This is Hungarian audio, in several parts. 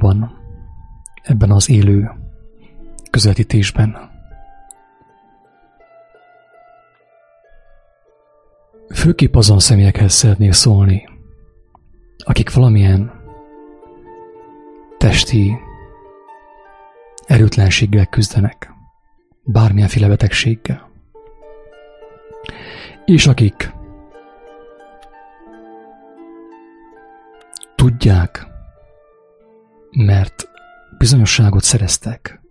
van ebben az élő közvetítésben. Főképp azon személyekhez szeretnék szólni, akik valamilyen testi erőtlenséggel küzdenek, bármilyenféle betegséggel, és akik tudják, mert bizonyosságot szereztek,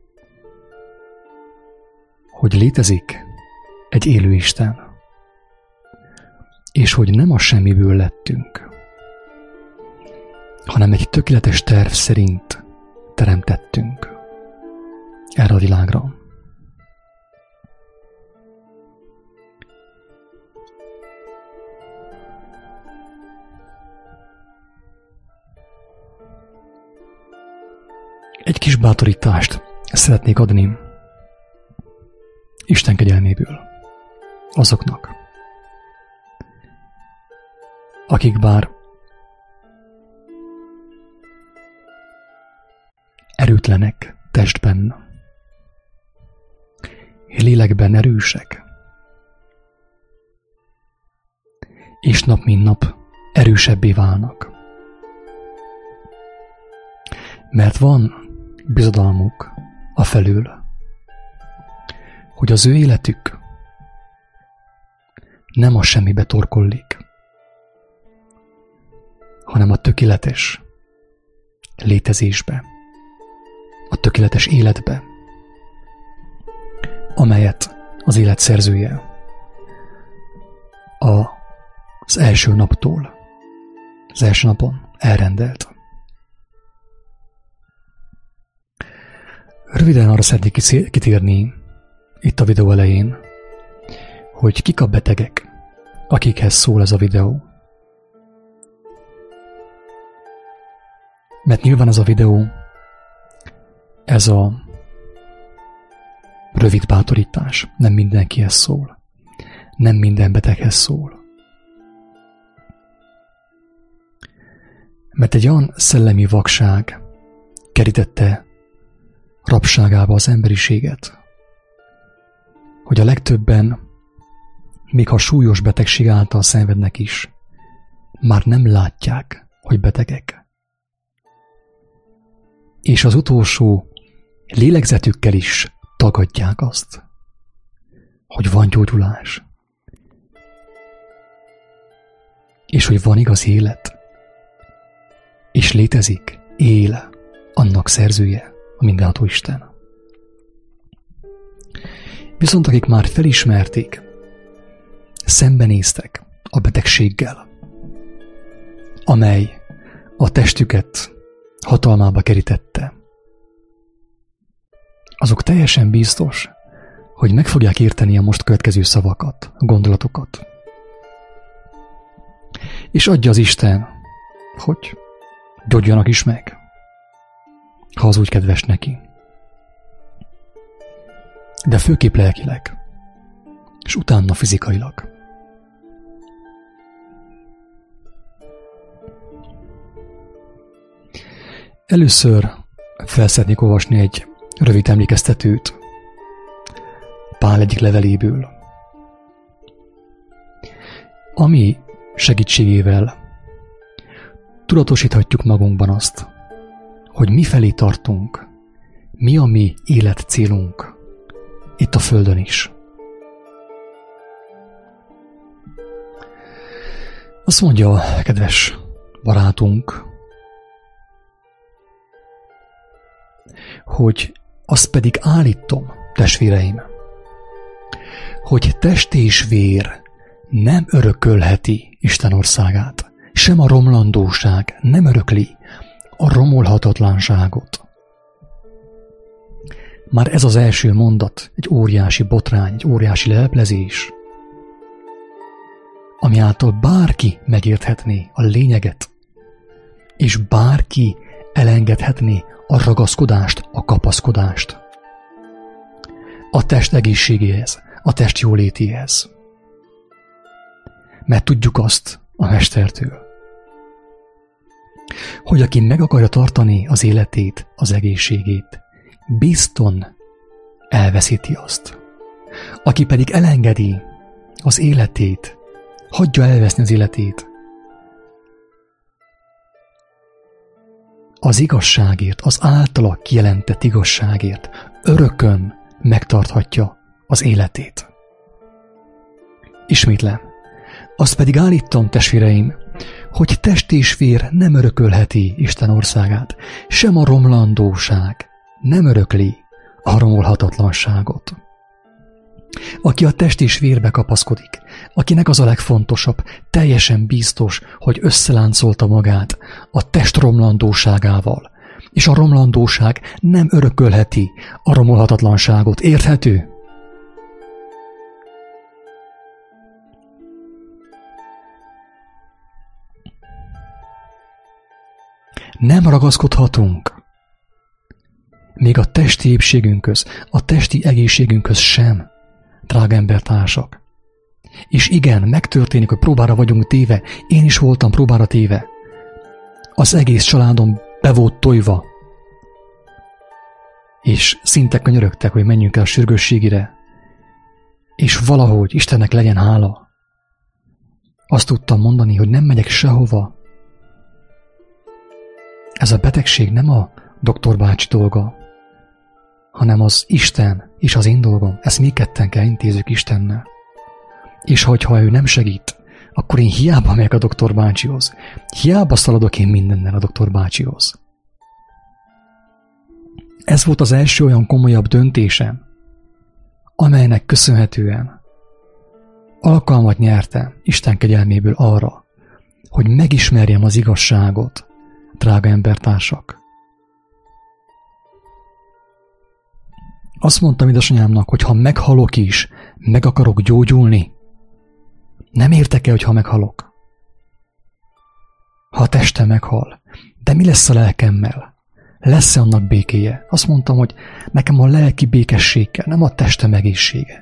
hogy létezik egy élő Isten, és hogy nem a semmiből lettünk, hanem egy tökéletes terv szerint teremtettünk erre a világra. Egy kis bátorítást szeretnék adni Isten kegyelméből azoknak, akik bár erőtlenek testben, lélekben erősek, és nap mint nap erősebbé válnak. Mert van bizodalmuk afelől, hogy az ő életük nem a semmibe torkollik, hanem a tökéletes létezésbe, a tökéletes életbe, amelyet az élet szerzője az első naptól, az első napon elrendelt. Röviden arra szeretnék kitérni itt a videó elején, hogy kik a betegek, akikhez szól ez a videó. Mert nyilván ez a videó, ez a rövid bátorítás nem mindenkihez szól, nem minden beteghez szól. Mert egy olyan szellemi vakság kerítette rabságába az emberiséget, hogy a legtöbben, még ha súlyos betegség által szenvednek is, már nem látják, hogy betegek. És az utolsó lélegzetükkel is tagadják azt, hogy van gyógyulás, és hogy van igazi élet, és létezik, él annak szerzője, a mindenható Isten. Viszont akik már felismerték, szembenéztek a betegséggel, amely a testüket hatalmába kerítette, azok teljesen biztos, hogy meg fogják érteni a most következő szavakat, gondolatokat. És adja az Isten, hogy gyógyuljanak is meg, ha az úgy kedves neki. De főképp lelkileg, és utána fizikailag. Először fel szeretnék olvasni egy rövid emlékeztetőt Pál egyik leveléből, ami segítségével tudatosíthatjuk magunkban azt, hogy mifelé tartunk, mi a mi életcélunk itt a Földön is. Azt mondja a kedves barátunk, hogy azt pedig állítom, testvéreim, hogy test és vér nem örökölheti Isten országát, sem a romlandóság nem örökli a romolhatatlanságot. Már ez az első mondat egy óriási botrány, egy óriási leleplezés, ami által bárki megérthetné a lényeget, és bárki elengedhetné a ragaszkodást, a kapaszkodást a test egészségéhez, a test jólétéhez. Mert tudjuk azt a Mestertől, hogy aki meg akarja tartani az életét, az egészségét, bizton elveszíti azt. Aki pedig elengedi az életét, hagyja elveszni az életét, az igazságért, az általa kijelentett igazságért örökön megtarthatja az életét. Ismétlem, azt pedig állítom, testvéreim, hogy test és vér nem örökölheti Isten országát, sem a romlandóság nem örökli a romolhatatlanságot. Aki a test és vérbe kapaszkodik, akinek az a legfontosabb, teljesen biztos, hogy összeláncolta magát a test romlandóságával, és a romlandóság nem örökölheti a romolhatatlanságot. Érthető? Nem ragaszkodhatunk még a testi épségünkhöz, a testi egészségünkhöz sem, drága embertársak. És igen, megtörténik, hogy próbára vagyunk téve, én is voltam próbára téve. Az egész családom be volt tojva, és szinte könyörögtek, hogy menjünk el a sürgősségire, és valahogy Istennek legyen hála. Azt tudtam mondani, hogy nem megyek sehova. Ez a betegség nem a doktor bácsi dolga, hanem az Isten és az én dolgom. Ezt mi ketten kell intézzük Istennel. És hogyha ő nem segít, akkor én hiába megyek a doktor bácsihoz. Hiába szaladok én mindennel a doktor bácsihoz. Ez volt az első olyan komolyabb döntésem, amelynek köszönhetően alkalmat nyertem Isten kegyelméből arra, hogy megismerjem az igazságot, drága embertársak. Azt mondtam édesanyámnak, hogy ha meghalok is, meg akarok gyógyulni. Nem értek el, hogyha meghalok. Ha a testem meghal, de mi lesz a lelkemmel? Lesz-e annak békéje? Azt mondtam, hogy nekem a lelki békesség kell, nem a testem egészsége.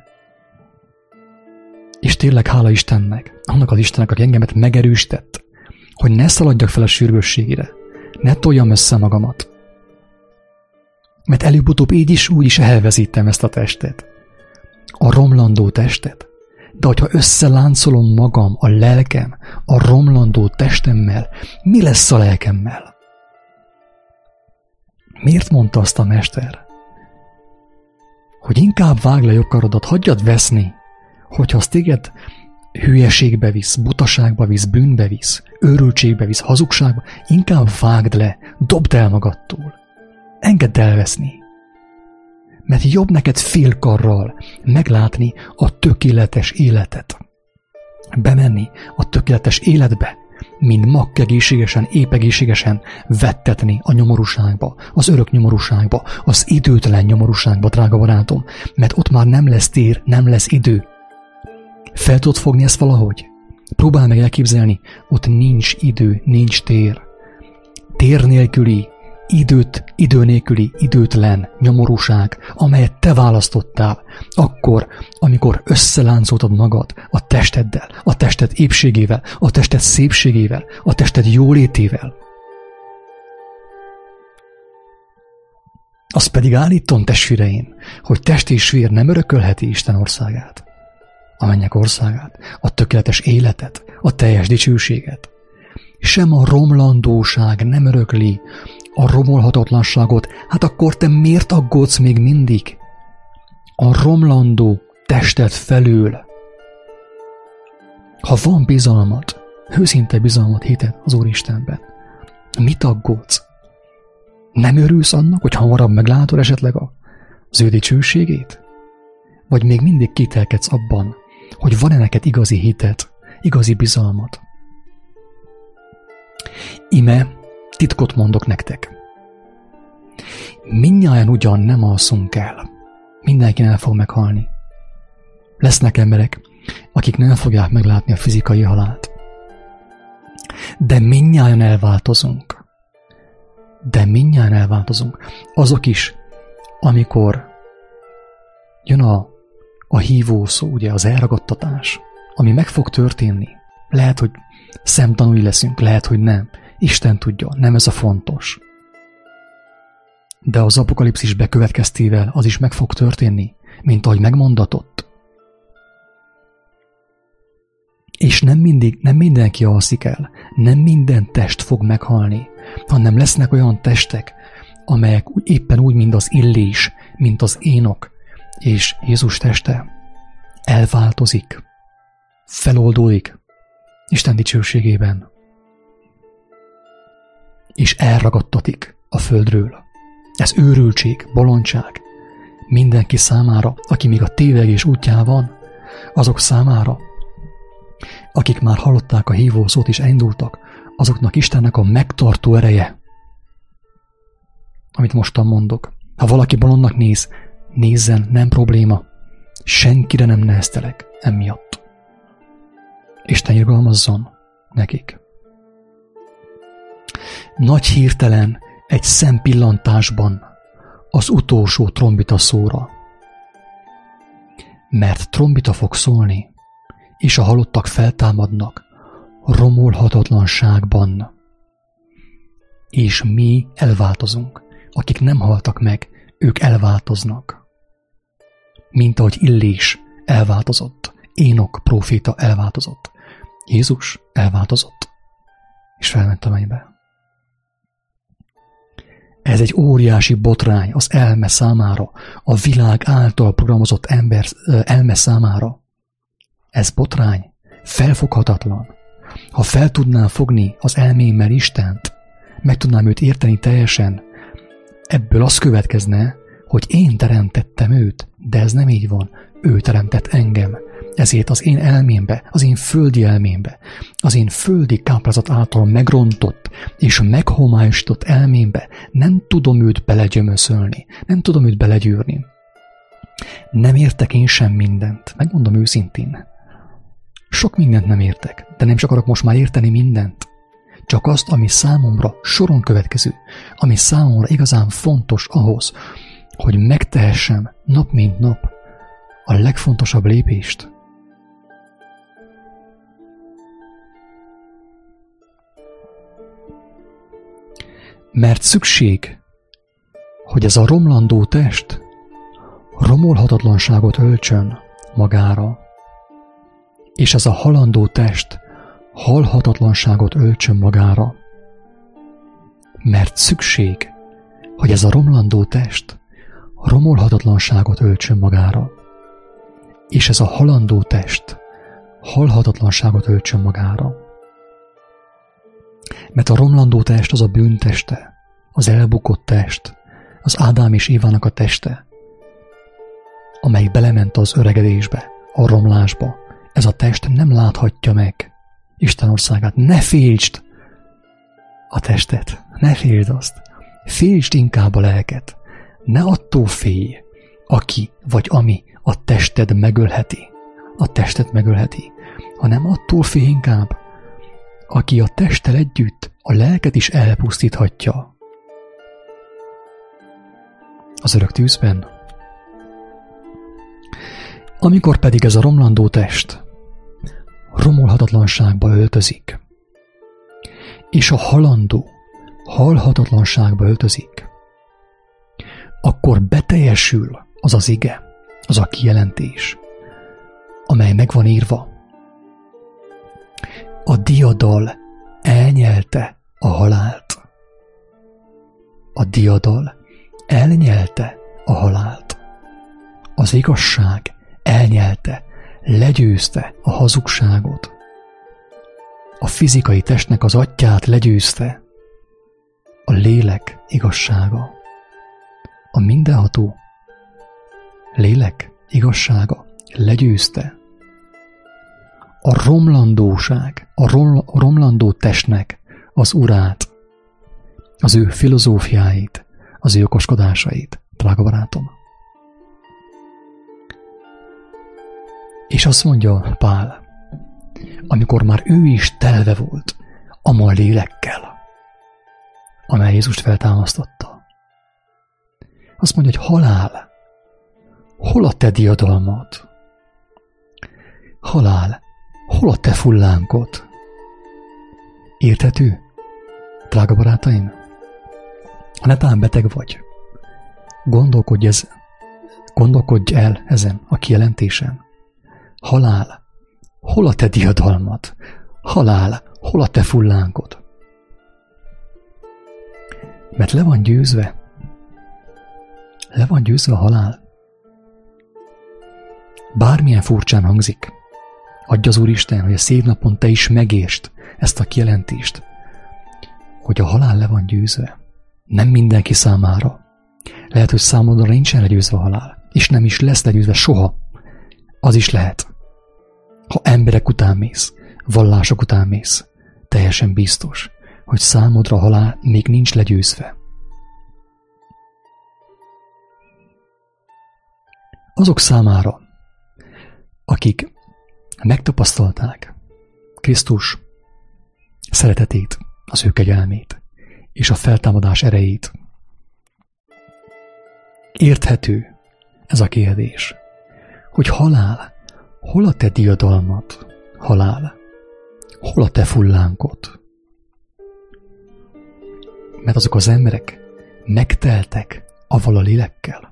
És tényleg hála Istennek, annak az Istennek, aki engemet megerősített, hogy ne szaladjak fel a sürgősségére, ne toljam össze magamat. Mert előbb-utóbb így is úgy is elvezítem ezt a testet, a romlandó testet. De hogyha összeláncolom magam, a lelkem, a romlandó testemmel, mi lesz a lelkemmel? Miért mondta azt a mester? Hogy inkább vágd le jobb karodat, hagyjad veszni, hogyha az téged hülyeségbe visz, butaságba visz, bűnbe visz, őrültségbe visz, hazugságba, inkább vágd le, dobd el magadtól. Engedd elveszni. Mert jobb neked félkarral meglátni a tökéletes életet. Bemenni a tökéletes életbe, mint makk egészségesen, épp egészségesen vettetni a nyomorúságba, az örök nyomorúságba, az időtelen nyomorúságba, drága barátom, mert ott már nem lesz tér, nem lesz idő. Fel tudod fogni ezt valahogy? Próbálj meg elképzelni, ott nincs idő, nincs tér. Tér nélküli, idő nélküli, időtlen nyomorúság, amelyet te választottál, akkor, amikor összeláncoltad magad a testeddel, a tested épségével, a tested szépségével, a tested jólétével. Azt pedig állítom, testvéreim, hogy test és vér nem örökölheti Isten országát, a mennyek országát, a tökéletes életet, a teljes dicsőséget. Sem a romlandóság nem örökli a romolhatatlanságot, hát akkor te miért aggódsz még mindig a romlandó tested felül? Ha van bizalmad, őszinte bizalmat, hited az Úristenben, mit aggódsz? Nem örülsz annak, hogy hamarabb meglátod esetleg az ő dicsőségét? Vagy még mindig kételkedsz abban, hogy van-e neked igazi hited, igazi bizalmad? Ime, titkot mondok nektek. Mindnyájan ugyan nem alszunk el. Mindenki el fog meghalni. Lesznek emberek, akik nem fogják meglátni a fizikai halált. De mindnyájan elváltozunk. Azok is, amikor jön a hívó szó, ugye az elragadtatás, ami meg fog történni. Lehet, hogy szemtanúi leszünk, lehet, hogy nem. Isten tudja, nem ez a fontos. De az apokalipszis bekövetkeztével az is meg fog történni, mint ahogy megmondatott. És nem mindenki alszik el, nem minden test fog meghalni, hanem lesznek olyan testek, amelyek éppen úgy, mint az Illés, mint az Énok és Jézus teste elváltozik, feloldódik Isten dicsőségében, és elragadtatik a földről. Ez őrültség, bolondság mindenki számára, aki még a tévegés útján van, azok számára, akik már hallották a hívószót és elindultak, azoknak Istennek a megtartó ereje, amit mostan mondok. Ha valaki bolondnak néz, nézzen, nem probléma. Senkire nem neheztelek emiatt. Isten irgalmazzon nekik. Nagy hirtelen, egy szempillantásban az utolsó trombita szóra. Mert trombita fog szólni, és a halottak feltámadnak romolhatatlanságban. És mi elváltozunk. Akik nem haltak meg, ők elváltoznak. Mint ahogy Illés elváltozott, Énok próféta elváltozott, Jézus elváltozott, és felment a mennybe. Ez egy óriási botrány az elme számára, a világ által programozott ember elme számára. Ez botrány, felfoghatatlan. Ha fel tudnám fogni az elmémmel Istent, meg tudnám őt érteni teljesen, ebből az következne, hogy én teremtettem őt, de ez nem így van. Ő teremtett engem. Ezért az én elmémbe, az én földi elmémbe, az én földi káprázat által megrontott és meghomályosított elmémbe nem tudom őt belegyömöszölni, nem tudom őt belegyűrni. Nem értek én sem mindent, megmondom őszintén. Sok mindent nem értek, de nem csak akarok most már érteni mindent. Csak azt, ami számomra soron következő, ami számomra igazán fontos ahhoz, hogy megtehessem nap mint nap a legfontosabb lépést. Mert szükség, hogy ez a romlandó test romolhatatlanságot öltsön magára, és ez a halandó test halhatatlanságot öltsön magára. Mert szükség, hogy ez a romlandó test romolhatatlanságot öltsön magára, és ez a halandó test halhatatlanságot öltsön magára. Mert a romlandó test az a bűnteste, az elbukott test, az Ádám és Évának a teste, amelyik belement az öregedésbe, a romlásba. Ez a test nem láthatja meg Isten országát. Ne féltsd a testet, ne féltsd azt. Féltsd inkább a lelket. Ne attól félj, aki vagy ami a tested megölheti. A testet megölheti. Hanem attól félj inkább, aki a testtel együtt a lelket is elpusztíthatja. Az örök tűzben. Amikor pedig ez a romlandó test romolhatatlanságba öltözik, és a halandó halhatatlanságba öltözik, akkor beteljesül az az ige, az a kijelentés, amely meg van írva. A diadal elnyelte a halált. A diadal elnyelte a halált. Az igazság elnyelte, legyőzte a hazugságot. A fizikai testnek az atyját legyőzte. A lélek igazsága. A mindenható lélek igazsága legyőzte a romlandóság, a romlandó testnek az urát, az ő filozófiáit, az ő okoskodásait, drága barátom. És azt mondja Pál, amikor már ő is telve volt ama lélekkel, amely Jézust feltámasztotta. Azt mondja, hogy halál, hol a te diadalmad? Halál, hol a te fullánkod? Érthető? Drága barátaim, ha netán beteg vagy, gondolkodj el ezen a kijelentésen. Halál, hol a te diadalmad? Halál, hol a te fullánkod? Mert le van győzve a halál. Bármilyen furcsán hangzik, adja az Úristen, hogy a szévnapon te is megértsd ezt a kijelentést, hogy a halál le van győzve. Nem mindenki számára. Lehet, hogy számodra nincsen legyőzve a halál, és nem is lesz legyőzve soha. Az is lehet. Ha emberek után mész, vallások után mész, teljesen biztos, hogy számodra a halál még nincs legyőzve. Azok számára, akik megtapasztalták Krisztus szeretetét, az ő kegyelmét és a feltámadás erejét, érthető ez a kérdés, hogy halál, hol a te diadalmad? Halál, hol a te fullánkod? Mert azok az emberek megteltek avval a lélekkel,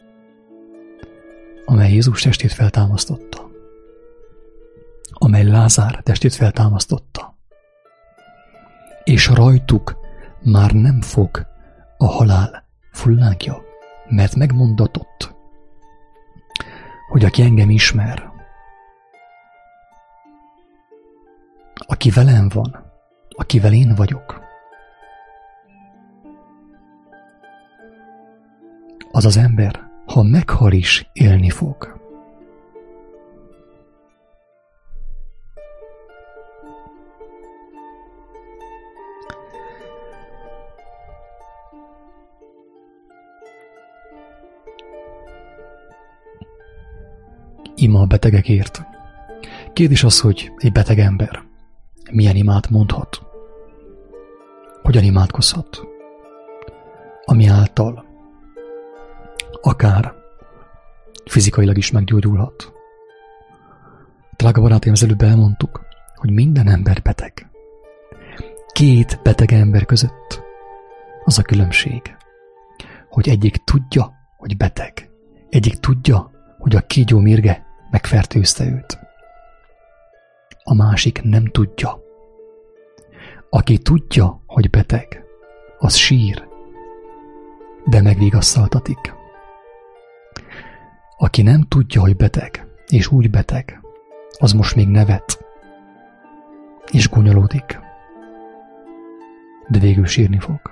amely Jézus testét feltámasztotta, amely Lázár testét feltámasztotta, és rajtuk már nem fog a halál fullánkja, mert megmondatott, hogy aki engem ismer, aki velem van, akivel én vagyok, az az ember, ha meghal is, élni fog. Ima a betegekért. Kérdés az, hogy egy beteg ember milyen imát mondhat, hogyan imádkozhat, ami által akár fizikailag is meggyógyulhat. Drága barátaim, az előbb elmondtuk, hogy minden ember beteg. Két beteg ember között az a különbség, hogy egyik tudja, hogy beteg. Egyik tudja, hogy a kígyó mérge megfertőzte őt. A másik nem tudja. Aki tudja, hogy beteg, az sír, de megvigasztaltatik. Aki nem tudja, hogy beteg, és úgy beteg, az most még nevet, és gúnyolódik, de végül sírni fog.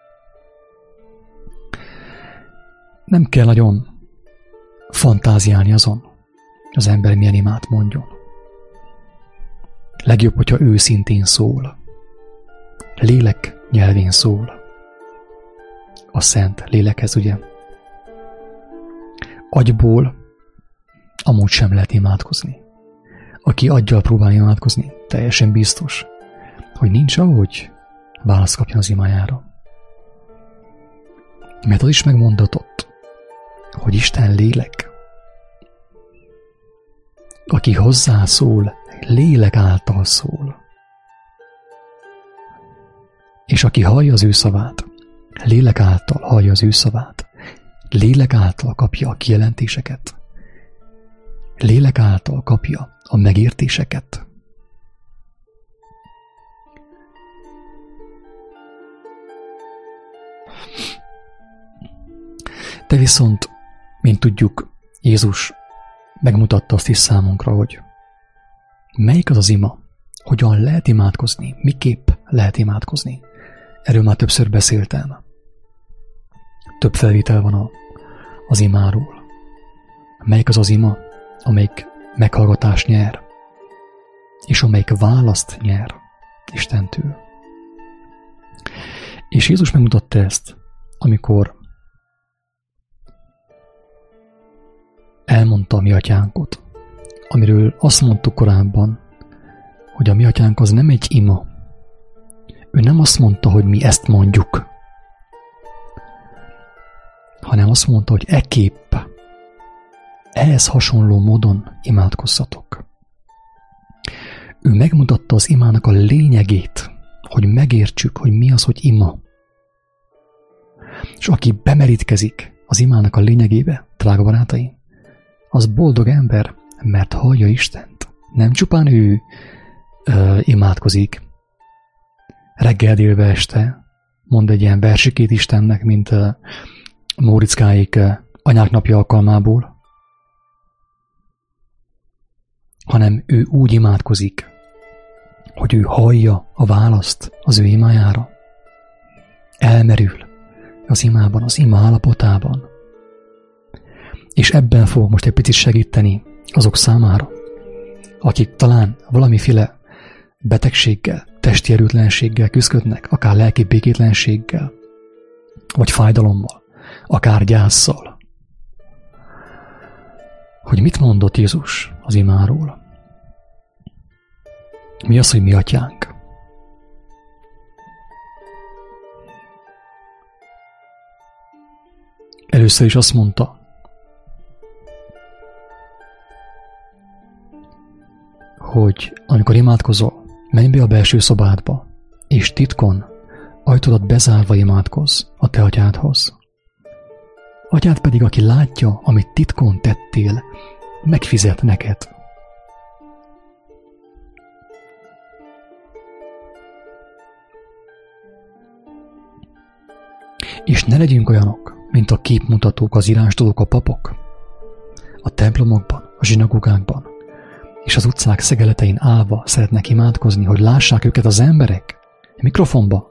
Nem kell nagyon fantáziálni azon, az ember milyen imát mondjon. Legjobb, hogyha őszintén szól, lélek nyelvén szól, a szent lélekhez, ugye? Agyból amúgy sem lehet imádkozni. Aki aggyal próbál imádkozni, teljesen biztos, hogy nincs ahogy választ kapjon az imájára. Mert az is megmondatott, hogy Isten lélek, aki hozzászól, lélek által szól. És aki hallja az ő szavát, lélek által hallja az ő szavát, lélek által kapja a kijelentéseket, lélek által kapja a megértéseket. De viszont, mint tudjuk, Jézus megmutatta azt is számunkra, hogy melyik az az ima, hogyan lehet imádkozni, miképp lehet imádkozni. Erről már többször beszéltem. Több felvétel van az imáról. Melyik az az ima, amelyik meghallgatást nyer, és amelyik választ nyer Istentől. És Jézus megmutatta ezt, amikor elmondta a mi atyánkot, amiről azt mondtuk korábban, hogy a mi atyánk az nem egy ima. Ő nem azt mondta, hogy mi ezt mondjuk, hanem azt mondta, hogy ekképp, ehhez hasonló módon imádkozzatok. Ő megmutatta az imának a lényegét, hogy megértsük, hogy mi az, hogy ima. És aki bemerítkezik az imának a lényegébe, drága barátaim, az boldog ember, mert hallja Istent. Nem csupán ő imádkozik reggel, délbe, este, mond egy ilyen versikét Istennek, mint Móriczkáék anyák napja alkalmából, hanem ő úgy imádkozik, hogy ő hallja a választ az ő imájára. Elmerül az imában, az ima állapotában. És ebben fog most egy picit segíteni azok számára, akik talán valamiféle betegséggel, testi erőtlenséggel küzdködnek, akár lelki békétlenséggel, vagy fájdalommal, akár gyásszal. Hogy mit mondott Jézus az imáról? Mi az, hogy mi atyánk? Először is azt mondta, hogy amikor imádkozol, menj be a belső szobádba, és titkon, ajtódat bezárva imádkozz a te atyádhoz. Atyád pedig, aki látja, amit titkon tettél, megfizet neked. És ne legyünk olyanok, mint a képmutatók, az írástudók, a papok, a templomokban, a zsinagógákban, és az utcák szegeletein állva szeretnek imádkozni, hogy lássák őket az emberek mikrofonba.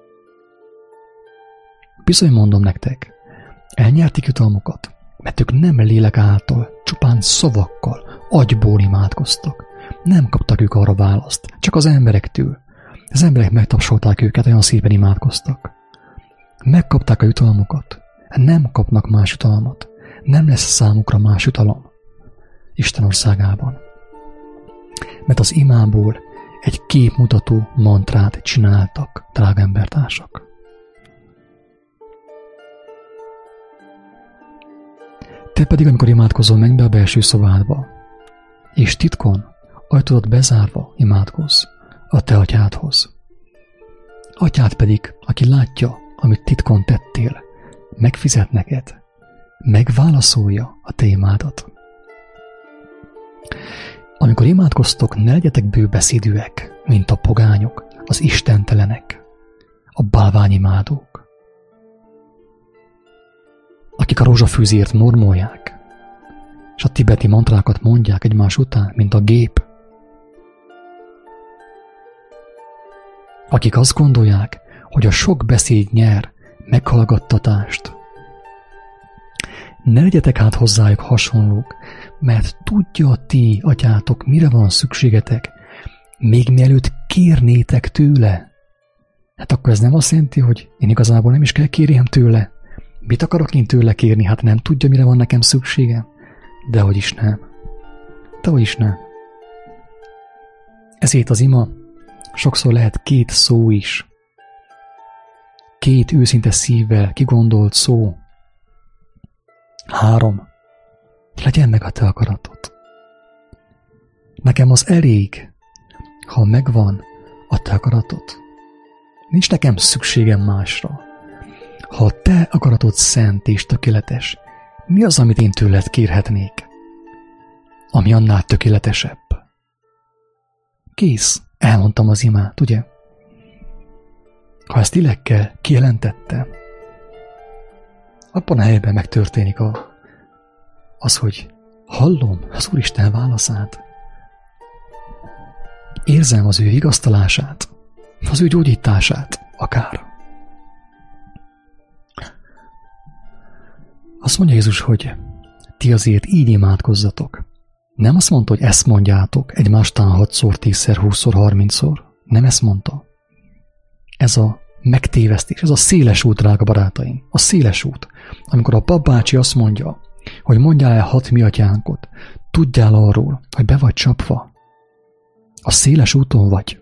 Bizony mondom nektek, elnyertik jutalmukat, mert ők nem lélek által, csupán szavakkal, agyból imádkoztak. Nem kaptak ők arra választ, csak az emberektől. Az emberek megtapsolták őket, olyan szépen imádkoztak. Megkapták a jutalmukat, nem kapnak más jutalmat, nem lesz számukra más jutalom Isten országában. Mert az imából egy képmutató mantrát csináltak, drága embertársak. Te pedig, amikor imádkozol, menj be a belső szobádba, és titkon, ajtódat bezárva imádkozz a te atyádhoz. Atyád pedig, aki látja, amit titkon tettél, megfizet neked, megválaszolja a te imádat. Amikor imádkoztok, ne legyetek bőbeszédűek, mint a pogányok, az istentelenek, a bálványimádók, akik a rózsafűzért mormolják, és a tibeti mantrákat mondják egymás után, mint a gép. Akik azt gondolják, hogy a sok beszéd nyer meghallgattatást. Ne legyetek hát hozzájuk hasonlók, mert tudja a ti atyátok, mire van szükségetek, még mielőtt kérnétek tőle. Hát akkor ez nem azt jelenti, hogy én igazából nem is kell kérjem tőle. Mit akarok én tőle kérni? Hát nem tudja, mire van nekem szükségem? Dehogy is nem. Dehogy is nem. Ezért az ima sokszor lehet két szó is. Két őszinte szívvel kigondolt szó. 3. Legyen meg a te akaratod. Nekem az elég, ha megvan a te akaratod. Nincs nekem szükségem másra. Ha a te akaratod szent és tökéletes, mi az, amit én tőled kérhetnék? Ami annál tökéletesebb. Kész, elmondtam az imát, ugye? Ha ezt lélekkel kijelentettem, abban a helyben megtörténik az, hogy hallom az Úristen válaszát. Érzem az ő vigasztalását, az ő gyógyítását, akár. Azt mondja Jézus, hogy ti azért így imádkozzatok. Nem azt mondta, hogy ezt mondjátok egymástán 6-szor, 10-szer, 20-szor, 30-szor. Nem ezt mondta. Ez a megtévesztés, ez a széles út, drága barátaim. A széles út. Amikor a papbácsi azt mondja, hogy mondjál el 6 mi atyánkot, tudjál arról, hogy be vagy csapva. A széles úton vagy.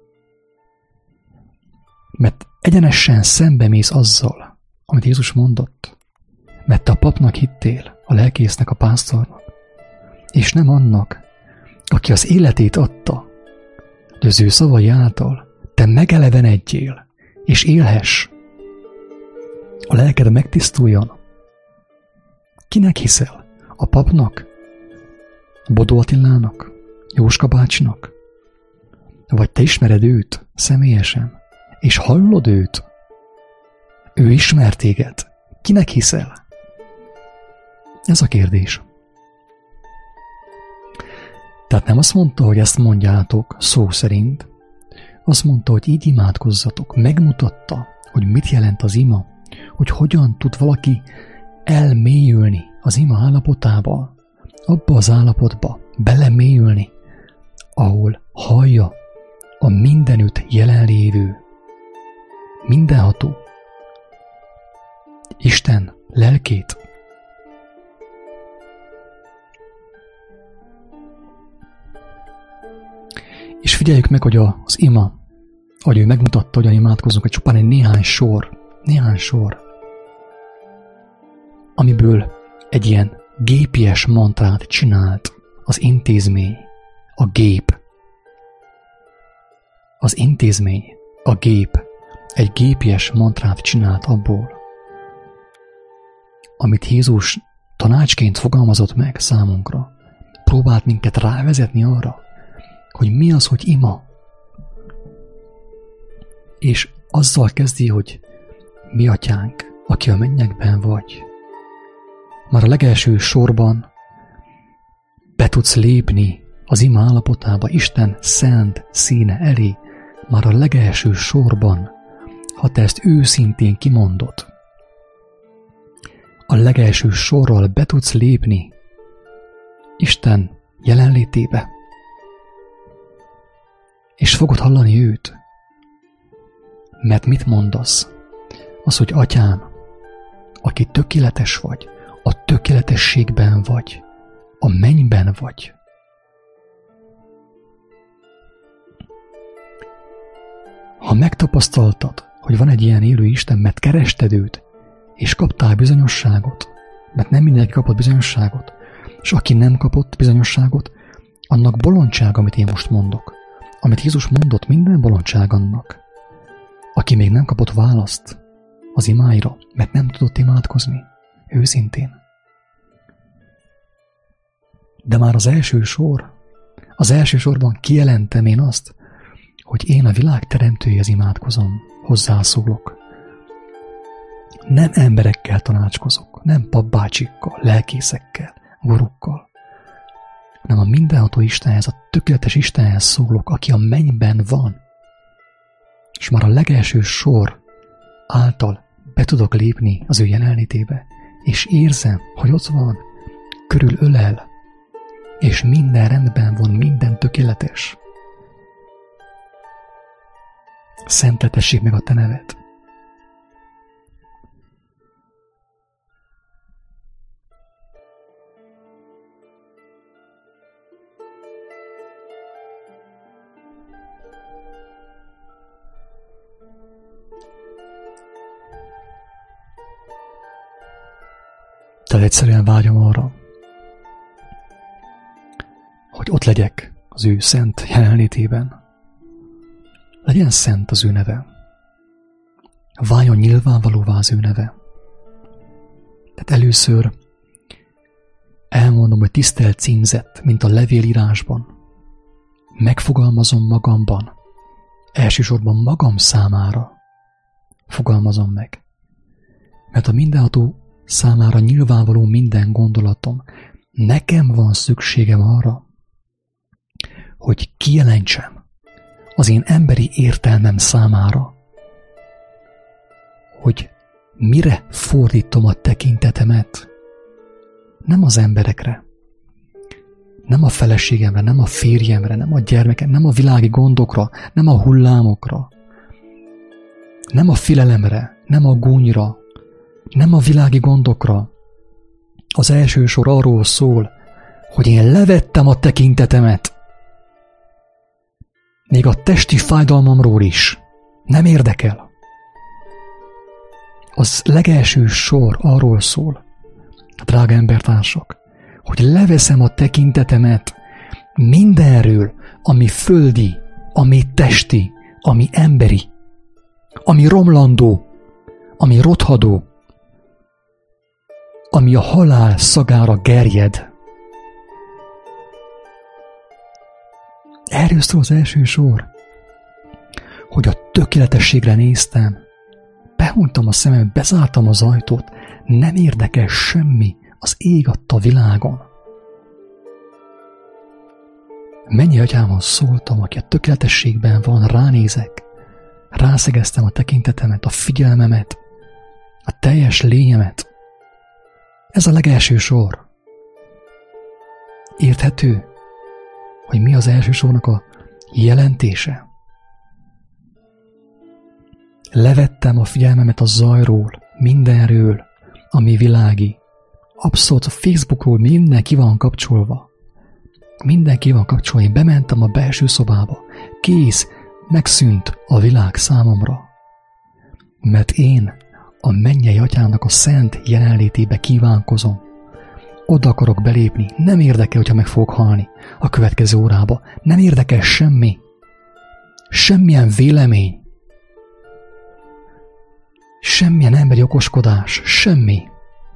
Mert egyenesen szembemész azzal, amit Jézus mondott. Mert te a papnak hittél, a lelkésznek, a pásztornak, és nem annak, aki az életét adta, de az ő szavai által te te megelevenedjél, és élhess. A lelked megtisztuljon. Kinek hiszel? A papnak? Bodó Attilának? Jóska bácsinak? Vagy te ismered őt személyesen, és hallod őt? Ő ismer téged. Kinek hiszel? Ez a kérdés. Tehát nem azt mondta, hogy ezt mondjátok szó szerint, azt mondta, hogy így imádkozzatok. Megmutatta, hogy mit jelent az ima, hogy hogyan tud valaki elmélyülni az ima állapotába, abba az állapotba belemélyülni, ahol hallja a mindenütt jelenlévő, mindenható Isten lelkét. És figyeljük meg, hogy az ima, ahogy ő megmutatta, hogyan imádkozunk, hogy csupán egy néhány sor, amiből egy ilyen gépies mantrát csinált az intézmény, a gép. Az intézmény, a gép, egy gépies mantrát csinált abból, amit Jézus tanácsként fogalmazott meg számunkra. Próbált minket rávezetni arra, hogy mi az, hogy ima. És azzal kezdi, hogy mi atyánk, aki a mennyekben vagy. Már a legelső sorban be tudsz lépni az ima állapotába, Isten szent színe elé, már a legelső sorban, ha te ezt őszintén kimondod. A legelső sorral be tudsz lépni Isten jelenlétébe, és fogod hallani őt. Mert mit mondasz? Az, hogy atyám, aki tökéletes vagy, a tökéletességben vagy, a mennyben vagy. Ha megtapasztaltad, hogy van egy ilyen élő Isten, mert kerested őt, és kaptál bizonyosságot, mert nem mindenki kapott bizonyosságot, és aki nem kapott bizonyosságot, annak bolondság, amit én most mondok. Amit Jézus mondott, minden bolondság annak. Aki még nem kapott választ az imáira, mert nem tudott imádkozni, őszintén. De már az első sorban kijelentem én azt, hogy én a világ teremtőjéhez imádkozom, hozzászólok. Nem emberekkel tanácskozok, nem papbácsikkal, lelkészekkel, gurukkal, hanem a mindenható Istenhez, a tökéletes Istenhez szólok, aki a mennyben van. És már a legelső sor által be tudok lépni az ő jelenlétébe, és érzem, hogy ott van, körül ölel, és minden rendben van, minden tökéletes. Szenteltessék meg a te neved. Tehát egyszerűen vágyom arra, hogy ott legyek az ő szent jelenlétében. Legyen szent az ő neve. Váljon nyilvánvalóvá az ő neve. Tehát először elmondom, hogy tisztelt címzett, mint a levélírásban. Megfogalmazom magamban. Elsősorban magam számára fogalmazom meg. Mert a mindenható számára nyilvánvaló minden gondolatom. Nekem van szükségem arra, hogy kijelentsem az én emberi értelmem számára, hogy mire fordítom a tekintetemet. Nem az emberekre, nem a feleségemre, nem a férjemre, nem a gyermekem, nem a világi gondokra, nem a hullámokra, nem a félelemre, nem a gúnyra, nem a világi gondokra. Az első sor arról szól, hogy én levettem a tekintetemet, még a testi fájdalmamról is. Nem érdekel. Az legelső sor arról szól, drága embertársak, hogy leveszem a tekintetemet mindenről, ami földi, ami testi, ami emberi, ami romlandó, ami rothadó, ami a halál szagára gerjed. Erről szól az első sor, hogy a tökéletességre néztem, behunytam a szemem, bezártam az ajtót, nem érdekel semmi az ég adta világon. Mennyi atyámon szóltam, aki a tökéletességben van, ránézek, rászegeztem a tekintetemet, a figyelmemet, a teljes lényemet. Ez a legelső sor. Érthető, hogy mi az első sornak a jelentése? Levettem a figyelmemet a zajról, mindenről, ami világi. Abszolút a Facebookról minden ki van kapcsolva. Minden ki van kapcsolva. Én bementem a belső szobába. Kész, megszűnt a világ számomra. Mert én a mennyei atyámnak a szent jelenlétébe kívánkozom. Oda akarok belépni. Nem érdekel, hogyha meg fogok halni a következő órába. Nem érdekel semmi. Semmilyen vélemény. Semmilyen emberi okoskodás. Semmi.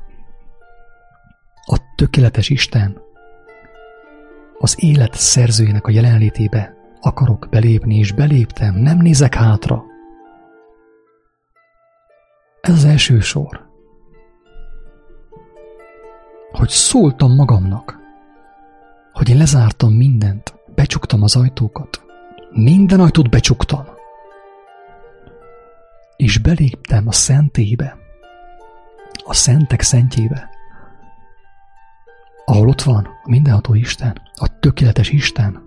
A tökéletes Isten, az élet szerzőjének a jelenlétébe akarok belépni, és beléptem, nem nézek hátra. Ez az első sor. Hogy szóltam magamnak, hogy én lezártam mindent, becsuktam az ajtókat, minden ajtót becsuktam, és beléptem a szentélybe, a szentek szentjébe, ahol ott van a mindenható Isten, a tökéletes Isten.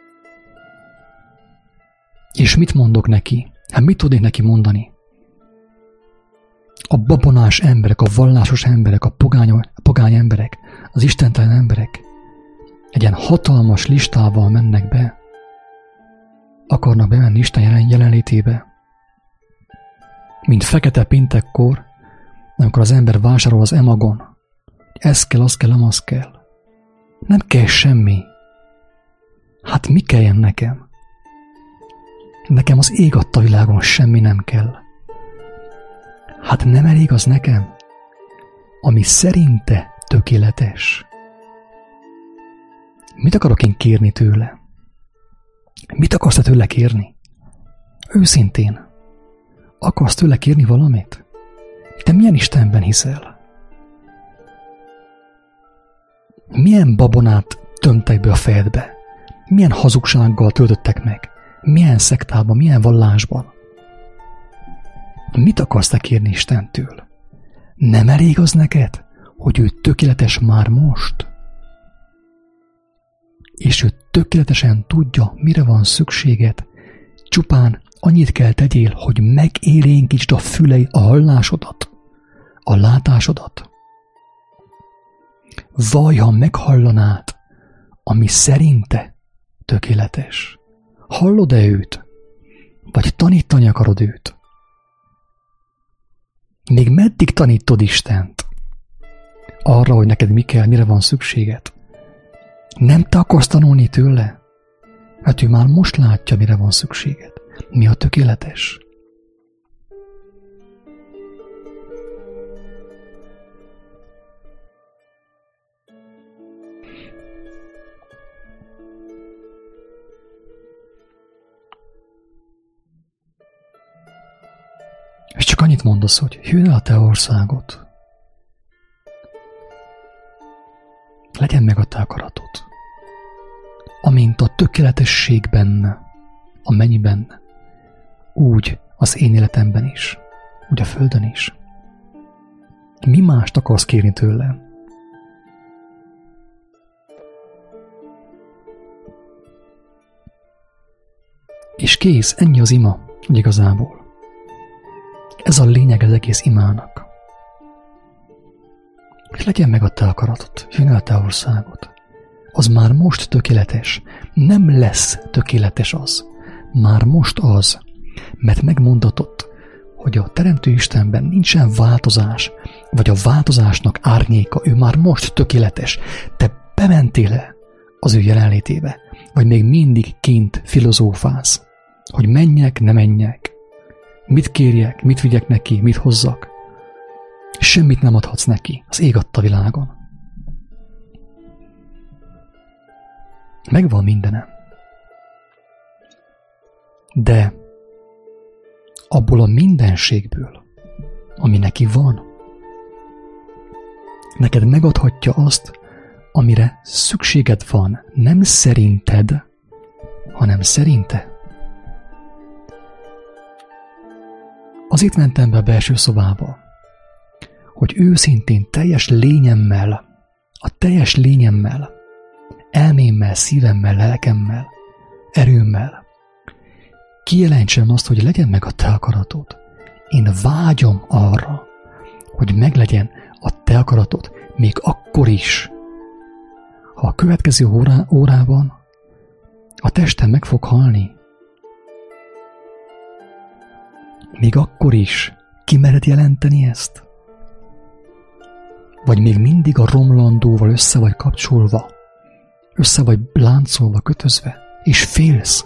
És mit mondok neki? Hát mit tudnék neki mondani? A babonás emberek, a vallásos emberek, a pogány emberek, az istentelen emberek egy ilyen hatalmas listával mennek be, akarnak bemenni Isten jelenlétébe. Mint fekete péntekkor, amikor az ember vásárol az Emagon. Ez kell, az kell, az kell. Nem kell semmi. Hát mi kelljen nekem? Nekem az ég adta világon semmi nem kell. Hát nem elég az nekem, ami szerinte tökéletes. Mit akarok én kérni tőle? Mit akarsz te tőle kérni? Őszintén. Akarsz tőle kérni valamit? Te milyen Istenben hiszel? Milyen babonát tömtek be a fejedbe? Milyen hazugsággal töltöttek meg? Milyen szektában, milyen vallásban? Mit akarsz te kérni Istentől? Nem elég az neked, hogy ő tökéletes már most? És ő tökéletesen tudja, mire van szükséged. Csupán annyit kell tegyél, hogy megélénkítsd a fülei, a hallásodat, a látásodat. Vaj, ha meghallanád, ami szerinte tökéletes. Hallod-e őt? Vagy tanítani akarod őt? Még meddig tanítod Istent? Arra, hogy neked mi kell, mire van szükséged? Nem te akarsz tanulni tőle? Mert ő már most látja, mire van szükséged. Mi a tökéletes? És csak annyit mondasz, hogy jöjjön el a te országod. Legyen meg a te akaratod. Amint a tökéletességben, a mennyiben, úgy az én életemben is, úgy a földön is. Mi mást akarsz kérni tőlem? És kész, ennyi az ima, úgy igazából. Ez a lényeg az egész imának. És legyen meg a te akaratod, jöjjön el a te országod. Az már most tökéletes. Nem lesz tökéletes az. Már most az. Mert megmondatott, hogy a Teremtő Istenben nincsen változás, vagy a változásnak árnyéka. Ő már most tökéletes. Te bementél-e az ő jelenlétébe? Vagy még mindig kint filozófálsz? hogy menjek, ne menjek, mit kérjek, mit vigyek neki, mit hozzak. Semmit nem adhatsz neki, az ég adta világon. Megvan mindenem. De abból a mindenségből, ami neki van, neked megadhatja azt, amire szükséged van, nem szerinted, hanem szerinte. Azért mentem be a belső szobába, hogy őszintén, teljes lényemmel, elmémmel, szívemmel, lelkemmel, erőmmel kijelentsem azt, hogy legyen meg a te akaratod. Én vágyom arra, hogy meglegyen a te akaratod, még akkor is, ha a következő órában a testem meg fog halni. Még akkor is kimered jelenteni ezt? Vagy még mindig a romlandóval össze vagy kapcsolva, össze vagy láncolva, kötözve, és félsz?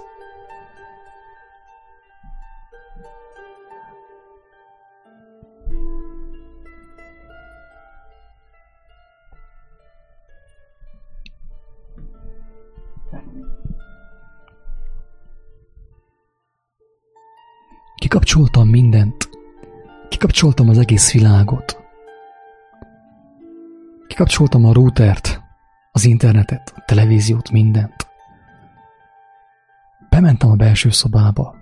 Kikapcsoltam mindent. Kikapcsoltam az egész világot. Kikapcsoltam a routert, az internetet, a televíziót, mindent. Bementem a belső szobába.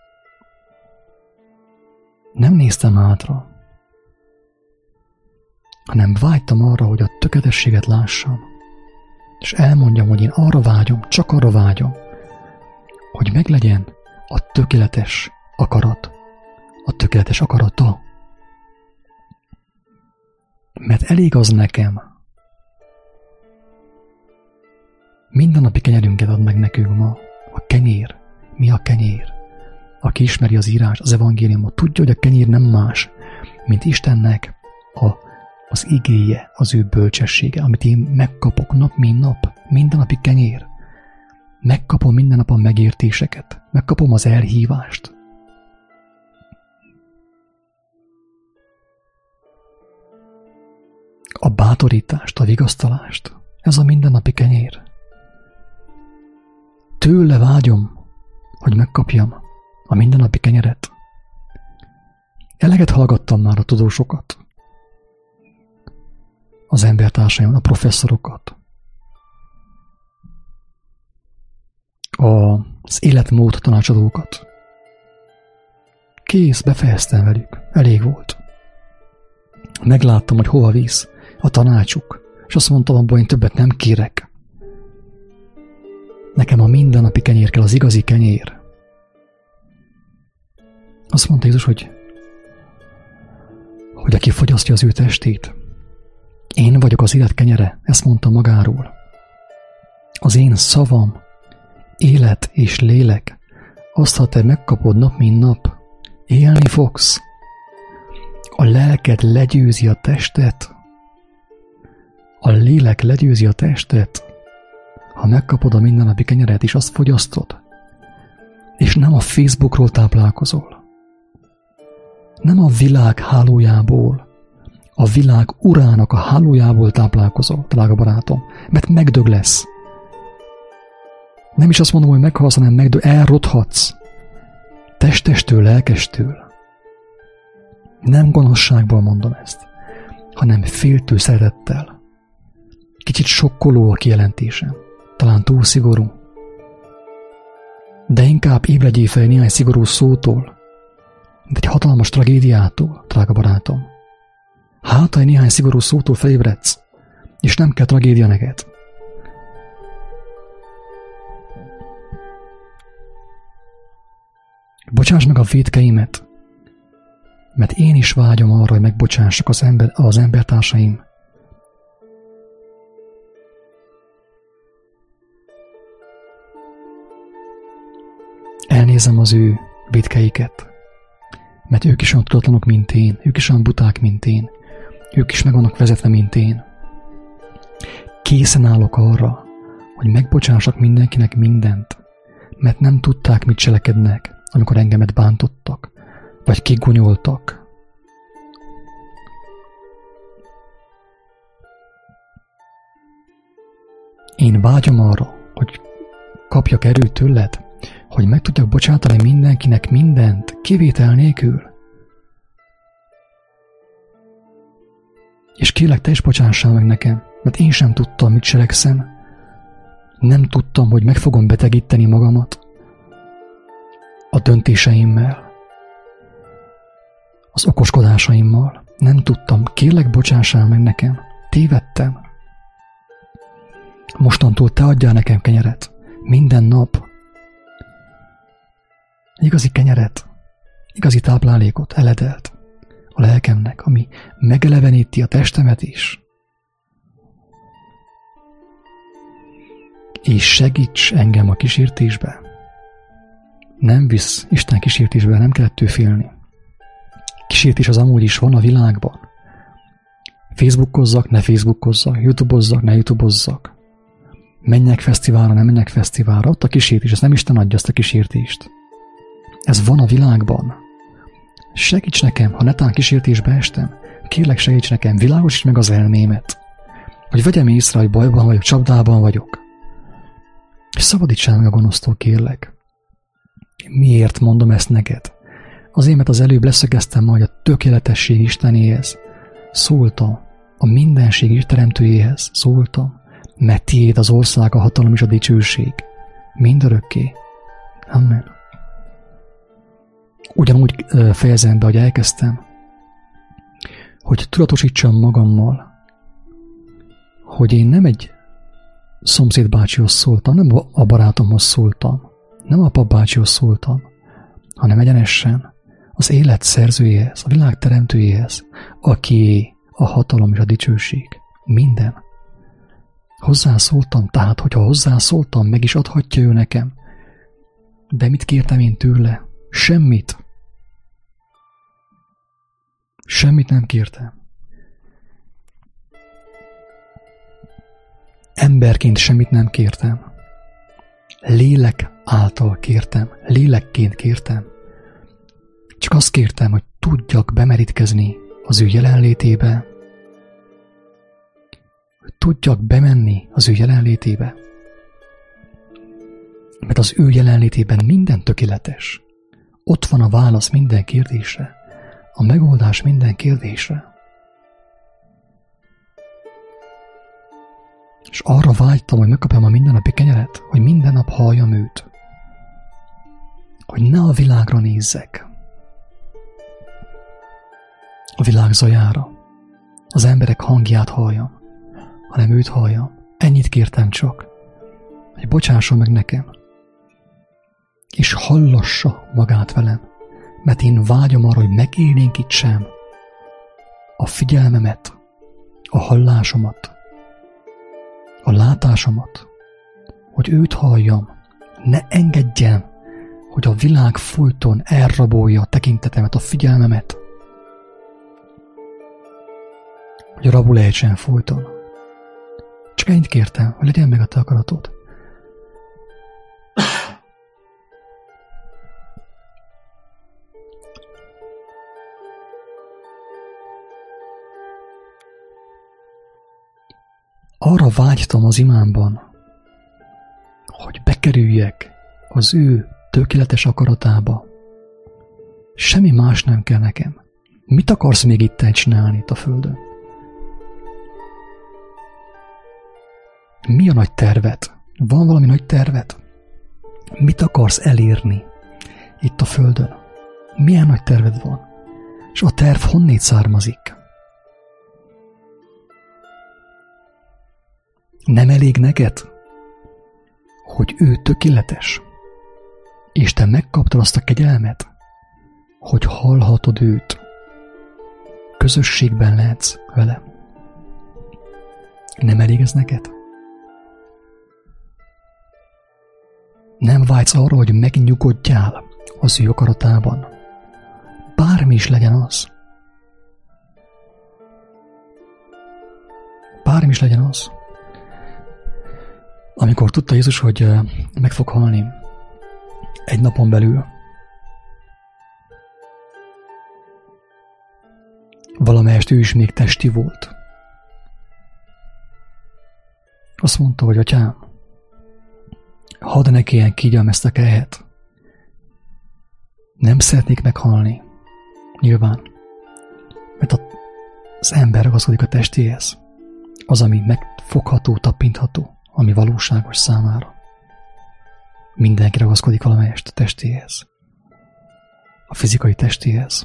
Nem néztem hátra, hanem vágytam arra, hogy a tökéletességet lássam, és elmondjam, hogy én arra vágyom, csak arra vágyom, hogy meglegyen a tökéletes akarat, a tökéletes akarata. Mert elég az nekem. Mindennapi kenyerünket ad meg nekünk ma. A kenyér. Mi a kenyér? Aki ismeri az írás, az evangéliumot, tudja, hogy a kenyér nem más, mint Istennek az igéje, az ő bölcsessége, amit én megkapok nap, mint nap. Mindennapi kenyér. Megkapom minden nap a megértéseket. Megkapom az elhívást. A bátorítást, a vigasztalást. Ez a mindennapi kenyér. Tőle vágyom, hogy megkapjam a mindennapi kenyeret. Eleget hallgattam már a tudósokat, az embertársaim, a professzorokat, az életmód tanácsadókat. Kész, befejeztem velük, elég volt. Megláttam, hogy hova visz a tanácsuk, és azt mondtam, abból én többet nem kérek. Nekem a mindennapi kenyér kell, az igazi kenyér. Azt mondta Jézus, hogy aki fogyasztja az ő testét, én vagyok az élet kenyere, ezt mondta magáról. Az én szavam, élet és lélek, azt, ha te megkapod nap, mint nap, élni fogsz. A lelked legyőzi a testet, a lélek legyőzi a testet, ha megkapod a mindennapi kenyeret, és azt fogyasztod, és nem a Facebookról táplálkozol, nem a világ hálójából, a világ urának a hálójából táplálkozol, drága barátom, mert megdög lesz. Nem is azt mondom, hogy meghalsz, hanem elrothatsz. Testestől, lelkestől. Nem gonoszságból mondom ezt, hanem féltő szeretettel. Kicsit sokkoló a kijelentésem, talán túl szigorú. De inkább ébredjél fel néhány szigorú szótól, mint egy hatalmas tragédiától, drága barátom. Hát, ha egy néhány szigorú szótól felébredsz, és nem kell tragédia neked. Bocsáss meg a vétkeimet, mert én is vágyom arra, hogy megbocsássak az embertársaim. Elnézem az ő vétkeiket, mert ők is olyan tudatlanok, mint én, ők is olyan buták, mint én, ők is meg vannak vezetve, mint én. Készen állok arra, hogy megbocsássak mindenkinek mindent, mert nem tudták, mit cselekednek, amikor engemet bántottak, vagy kigonyoltak. Én vágyom arra, hogy kapjak erőt tőled, hogy meg tudjak bocsátani mindenkinek mindent, kivétel nélkül. És kérlek, te is bocsássál meg nekem, mert én sem tudtam, mit cselekszem. Nem tudtam, hogy meg fogom betegíteni magamat a döntéseimmel, az okoskodásaimmal. Nem tudtam, kérlek, bocsássál meg nekem. Tévedtem. Mostantól te adjál nekem kenyeret. Minden nap. Igazi kenyeret, igazi táplálékot, eledelt a lelkemnek, ami megeleveníti a testemet is. És segíts engem a kísértésbe. Nem visz Isten kísértésbe, nem kell ettől félni. Kísértés az amúgy is van a világban. Facebookozzak, ne Facebookozzak, YouTubeozzak, ne YouTubeozzak. Menjek fesztiválra, ne menjek fesztiválra. Ott a kísértés, ezt nem Isten adja, azt a kísértést. Ez van a világban. Segíts nekem, ha netán kísértésbe estem. Kérlek, segíts nekem, világosíts meg az elmémet. Hogy vegyem észre, hogy bajban vagyok, csapdában vagyok. És szabadítsál meg a gonosztól, kérlek. Miért mondom ezt neked? Azért, mert az előbb leszögeztem, hogy a tökéletesség Istenéhez szóltam, a mindenség teremtőjéhez szóltam, mert tiéd az ország, a hatalom és a dicsőség. Mindörökké. Amen. Ugyanúgy fejezem be, hogy elkezdtem, hogy tudatosítsam magammal, hogy én nem egy szomszédbácsihoz szóltam, nem a barátomhoz szóltam, nem a papbácsihoz szóltam, hanem egyenesen az élet szerzőjéhez, a világ teremtőjéhez, aki a hatalom és a dicsőség. Minden. Hozzászóltam, tehát, hogyha hozzászóltam, meg is adhatja ő nekem. De mit kértem én tőle? Semmit. Semmit nem kértem. Emberként semmit nem kértem. Lélek által kértem. Lélekként kértem. Csak azt kértem, hogy tudjak bemerítkezni az ő jelenlétébe. Hogy tudjak bemenni az ő jelenlétébe. Mert az ő jelenlétében minden tökéletes. Ott van a válasz minden kérdésre. A megoldás minden kérdésre. És arra vágytam, hogy megkapjam a mindennapi kenyeret, hogy minden nap halljam őt. Hogy ne a világra nézzek. A világ zajára. Az emberek hangját halljam, hanem őt halljam. Ennyit kértem csak, hogy bocsásson meg nekem. És hallassa magát velem, mert én vágyom arra, hogy megélénkítsem a figyelmemet, a hallásomat, a látásomat, hogy őt halljam, ne engedjem, hogy a világ folyton elrabolja a tekintetemet, a figyelmemet, hogy rabul ejtsen folyton. Csak ennyit kértem, hogy legyen meg a te akaratod. Arra vágytam az imámban, hogy bekerüljek az ő tökéletes akaratába. Semmi más nem kell nekem. Mit akarsz még itten csinálni itt a földön? Mi a nagy terved? Van valami nagy terved? Mit akarsz elérni itt a földön? Milyen nagy terved van? És a terv honnét származik? Nem elég neked, hogy ő tökéletes, és te megkaptad azt a kegyelmet, hogy hallhatod őt, közösségben lehetsz vele. Nem elég ez neked? Nem vágysz arra, hogy megnyugodjál az ő akaratában. Bármi is legyen az. Bármi is legyen az. Amikor tudta Jézus, hogy meg fog halni, egy napon belül valamelyest ő is még testi volt. Azt mondta, hogy atyám, hadd ne kelljen kígyam ezt a kelyhet. Nem szeretnék meghalni. Nyilván. Mert az ember ragaszkodik a testéhez. Az, ami megfogható, tapintható, ami valóságos számára. Mindenki ragaszkodik valamelyest a testéhez. A fizikai testéhez.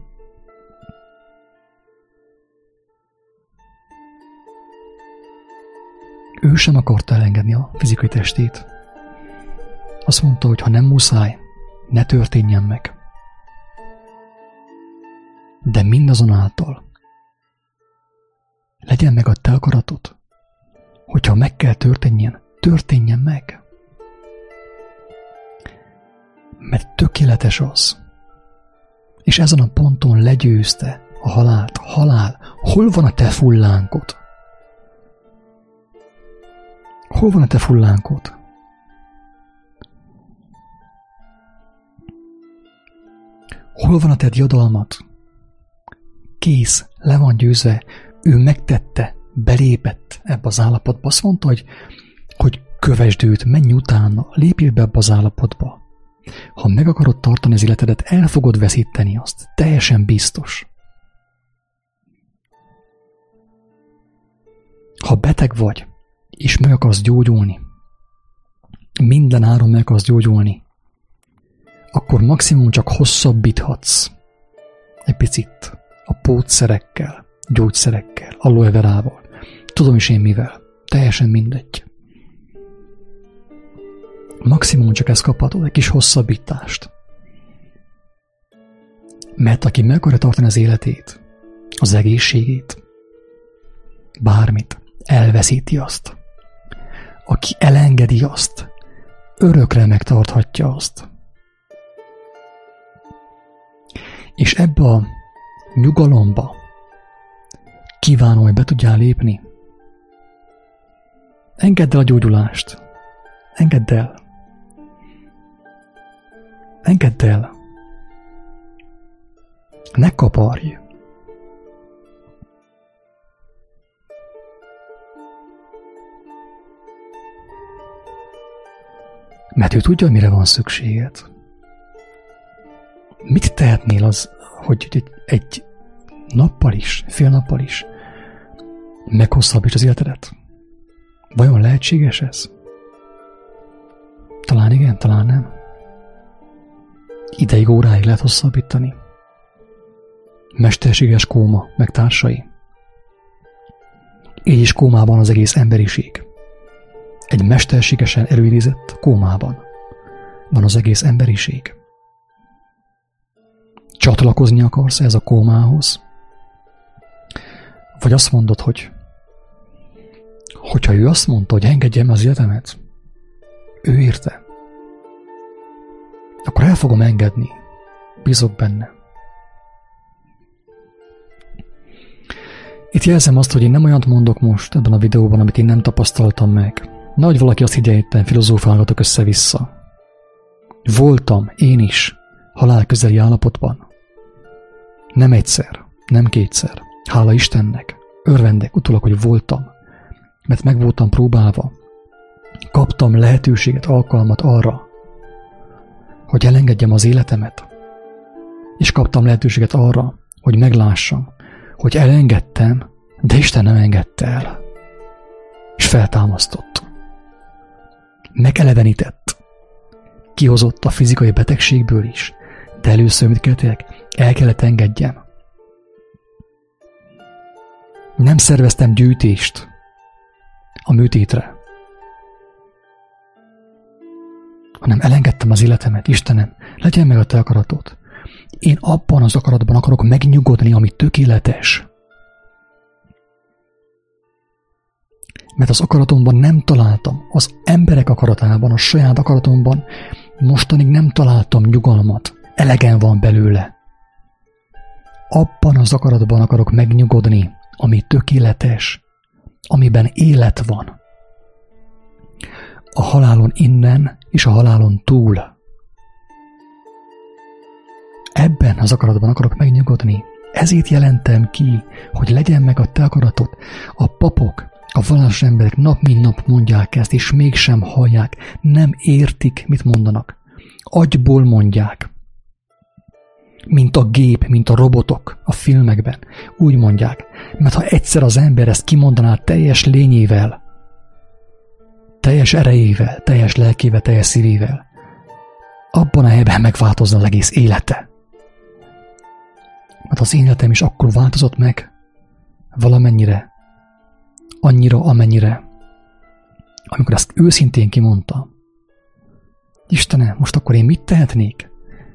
Ő sem akarta elengedni a fizikai testét. Azt mondta, hogy ha nem muszáj, ne történjen meg. De mindazonáltal legyen meg a te akaratod, hogyha meg kell történjen meg. Mert tökéletes az. És ezen a ponton legyőzte a halált. Halál, hol van a te fullánkod? Hol van a te fullánkod? Hol van a te diadalmad? Kész, le van győzve, ő megtette, belépett ebbe az állapotba. Azt mondta, hogy kövesd őt, menj utána, lépjél be ebbe az állapotba. Ha meg akarod tartani az életedet, el fogod veszíteni azt. Teljesen biztos. Ha beteg vagy, és meg akarsz gyógyulni, minden áron meg akarsz gyógyulni, akkor maximum csak hosszabbíthatsz egy picit a pótszerekkel, gyógyszerekkel, aloe verával. Tudom is én mivel. Teljesen mindegy. Maximum csak ezt kaphatod, egy kis hosszabbítást. Mert aki meg akarja tartani az életét, az egészségét, bármit, elveszíti azt. Aki elengedi azt, örökre megtarthatja azt. És ebbe a nyugalomba kívánom, hogy be tudjál lépni. Engedd el a gyógyulást. Engedd el. Engedd el. Ne kaparj. Mert ő tudja, mire van szükséged. Mit tehetnél az, hogy egy nappal is, fél nappal is meghosszabbítsd az életedet? Vajon lehetséges ez? Talán igen, talán nem. Ideig, óráig lehet hosszabbítani. Mesterséges kóma, meg társai. Így is kómában az egész emberiség. Egy mesterségesen előidézett kómában van az egész emberiség. Csatlakozni akarsz ez a kómához? Vagy azt mondod, hogyha ő azt mondta, hogy engedjem az életemet, ő érte, akkor el fogom engedni. Bízok benne. Itt jelzem azt, hogy én nem olyant mondok most ebben a videóban, amit én nem tapasztaltam meg. Nehogy valaki azt higgye, hogy filozófálgatok össze-vissza. Voltam én is halálközeli állapotban. Nem egyszer, nem kétszer. Hála Istennek. Örvendek utólag, hogy voltam. Mert meg voltam próbálva. Kaptam lehetőséget, alkalmat arra, hogy elengedjem az életemet. És kaptam lehetőséget arra, hogy meglássam, hogy elengedtem, de Isten nem engedte el. És feltámasztott. Megelevenített. Kihozott a fizikai betegségből is. De először mit kellett? El kellett engedjem. Nem szerveztem gyűjtést a műtétre, hanem elengedtem az életemet. Istenem, legyen meg a te akaratod. Én abban az akaratban akarok megnyugodni, ami tökéletes. Mert az akaratomban nem találtam, az emberek akaratában, a saját akaratomban mostanig nem találtam nyugalmat. Elegen van belőle. Abban az akaratban akarok megnyugodni, ami tökéletes, amiben élet van. A halálon innen és a halálon túl. Ebben az akaratban akarok megnyugodni. Ezért jelentem ki, hogy legyen meg a te akaratod. A papok, a vallásos emberek nap mint nap mondják ezt, és mégsem hallják. Nem értik, mit mondanak. Agyból mondják. Mint a gép, mint a robotok a filmekben. Úgy mondják. Mert ha egyszer az ember ezt kimondaná teljes lényével, teljes erejével, teljes lelkével, teljes szívével, abban a helyben megváltozna az egész élete. Mert az életem is akkor változott meg valamennyire, annyira, amennyire, amikor ezt őszintén kimondta. Istenem, most akkor én mit tehetnék?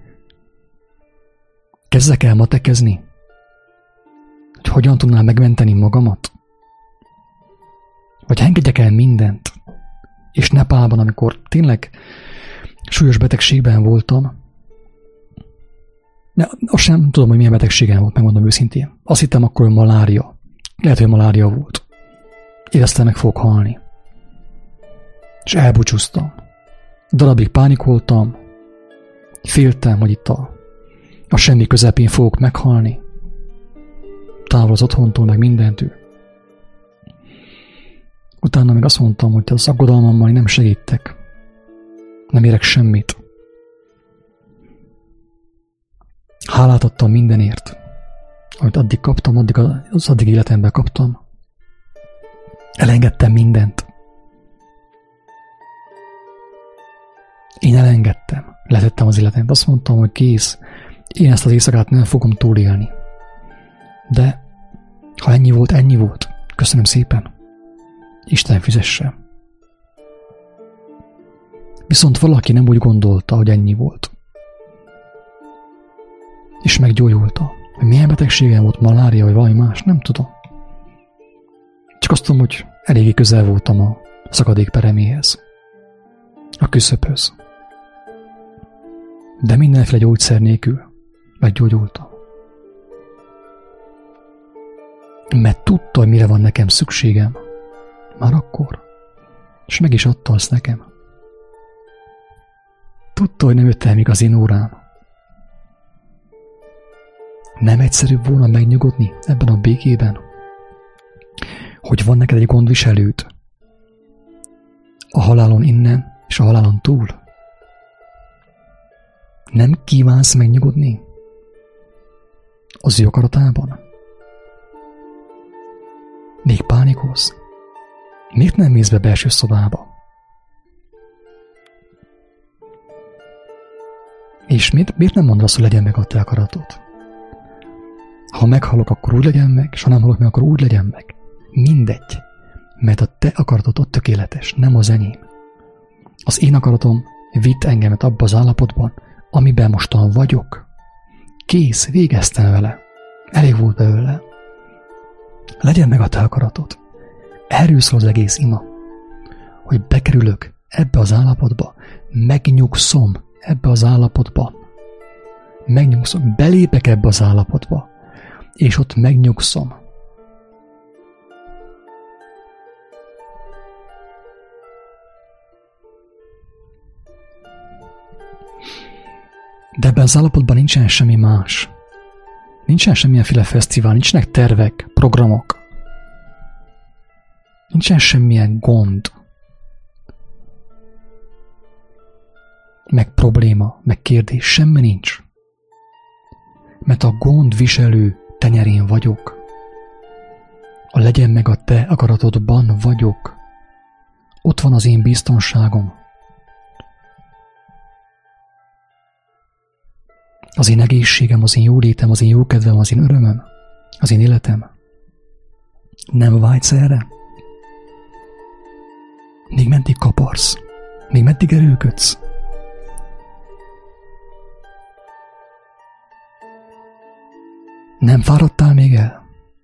Kezdek el matekezni? Hogy hogyan tudnám megmenteni magamat? Vagy engedjek el mindent? És Nepálban, amikor tényleg súlyos betegségben voltam, azt sem tudom, hogy milyen betegségem volt, megmondom őszintén. Azt hittem akkor, hogy malária. Lehet, hogy malária volt. Éreztem, meg fogok halni. És elbúcsúztam. Darabig pánikoltam. Féltem, hogy itt a semmi közepén fogok meghalni. Távol az otthontól, meg mindentől. Utána meg azt mondtam, hogy az aggodalmammal nem segítek. Nem érek semmit. Hálát adtam mindenért, amit addig kaptam, addig életemben kaptam. Elengedtem mindent. Én elengedtem. Letettem az életemet. Azt mondtam, hogy kész. Én ezt az éjszakát nem fogom túlélni. De ha ennyi volt, ennyi volt. Köszönöm szépen. Isten fizesse. Viszont valaki nem úgy gondolta, hogy ennyi volt. És meggyógyulta. Hogy milyen betegségem volt, malária, vagy valami más, nem tudom. Csak azt tudom, hogy eléggé közel voltam a szakadék pereméhez. A küszöbhöz. De mindenféle gyógyszer nélkül meggyógyultam. Mert tudta, hogy mire van nekem szükségem. Már akkor. És meg is adta azt nekem. Tudta, hogy nem jött el még az én órám. Nem egyszerűbb volna megnyugodni ebben a békében? Hogy van neked egy gondviselőd? A halálon innen és a halálon túl? Nem kívánsz megnyugodni? Az ő akaratában? Még pánikolsz? Miért nem mész be belső szobába? És miért nem mondod azt, hogy legyen meg a te akaratod? Ha meghalok, akkor úgy legyen meg, és ha nem halok meg, akkor úgy legyen meg. Mindegy, mert a te akaratod ott tökéletes, nem az enyém. Az én akaratom vitt engemet abba az állapotban, amiben mostan vagyok. Kész, végeztem vele. Elég volt belőle. Legyen meg a te akaratod. Erről szól az egész ima, hogy bekerülök ebbe az állapotba, megnyugszom ebbe az állapotba. Megnyugszom, belépek ebbe az állapotba, és ott megnyugszom. De ebben az állapotban nincsen semmi más. Nincsen semmilyenféle fesztivál, nincsenek tervek, programok. Nincsen semmilyen gond. Meg probléma, meg kérdés, semmi nincs. Mert a gondviselő tenyerén vagyok. A legyen meg a te akaratodban vagyok. Ott van az én biztonságom. Az én egészségem, az én jólétem, az én jókedvem, az én örömöm, az én életem. Nem vágysz erre? Még meddig kaparsz? Még meddig erőlködsz? Nem fáradtál még el?